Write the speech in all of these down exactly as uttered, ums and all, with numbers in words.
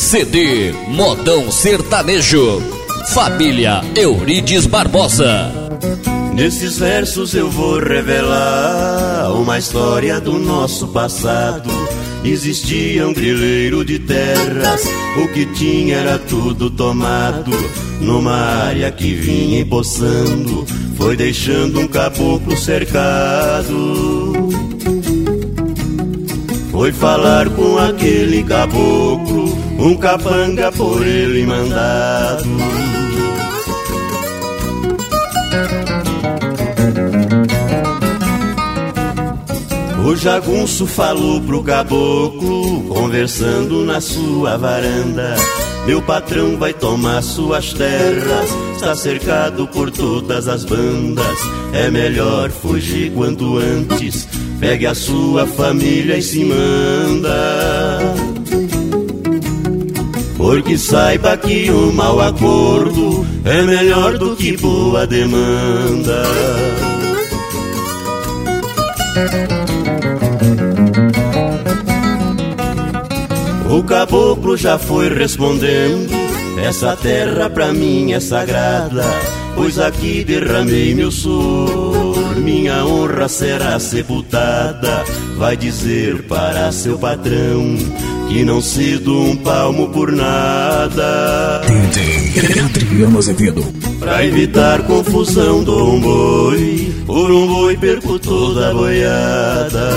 C D Modão Sertanejo, família Eurides Barbosa. Nesses versos eu vou revelar uma história do nosso passado. Existia um grileiro de terras, o que tinha era tudo tomado. Numa área que vinha empoçando, foi deixando um caboclo cercado. Foi falar com aquele caboclo, um capanga por ele mandado. O jagunço falou pro caboclo, conversando na sua varanda: meu patrão vai tomar suas terras, está cercado por todas as bandas. É melhor fugir quanto antes, pegue a sua família e se manda. Porque saiba que um mau acordo é melhor do que boa demanda. O caboclo já foi respondendo: essa terra pra mim é sagrada, pois aqui derramei meu suor, minha honra será sepultada. Vai dizer para seu patrão que não cedo um palmo por nada. D J Adriano Azevedo. Pra evitar confusão dou um boi, por um boi perco toda a boiada.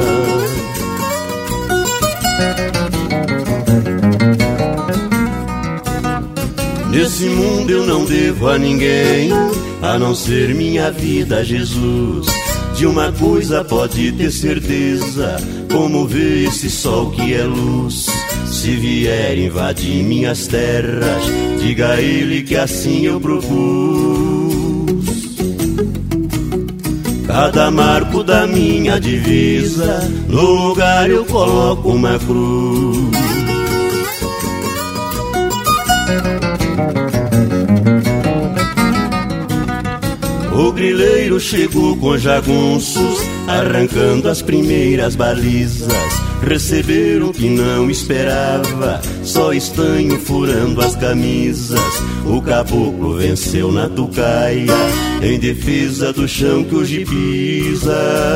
Nesse mundo eu não devo a ninguém, a não ser minha vida a Jesus. De uma coisa pode ter certeza, como vê esse sol que é luz. Se vier invadir minhas terras, diga a ele que assim eu propus. Cada marco da minha divisa, no lugar eu coloco uma cruz. O grileiro chegou com jagunços, arrancando as primeiras balizas. Receberam o que não esperava, só estanho furando as camisas. O caboclo venceu na tucaia, em defesa do chão que hoje pisa.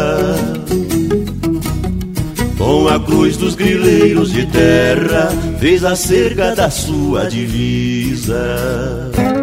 Com a cruz dos grileiros de terra, fez a cerca da sua divisa.